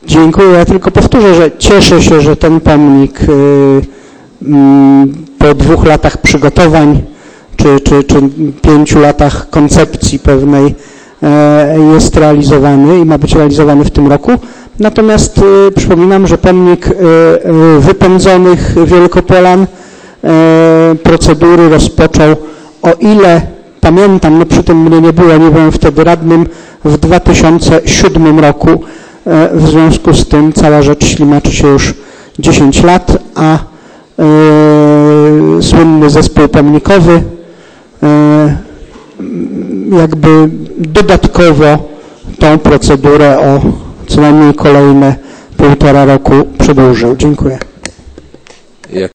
Dziękuję. Ja tylko powtórzę, że cieszę się, że ten pomnik po 2 latach przygotowań czy 5 latach koncepcji pewnej jest realizowany i ma być realizowany w tym roku. Natomiast przypominam, że pomnik wypędzonych Wielkopolan procedury rozpoczął, o ile pamiętam, no przy tym mnie nie było, nie byłem wtedy radnym, w 2007 roku. W związku z tym cała rzecz ślimaczy się już 10 lat, a słynny zespół pomnikowy jakby dodatkowo tą procedurę o co najmniej kolejne 1,5 roku przedłużył. Dziękuję.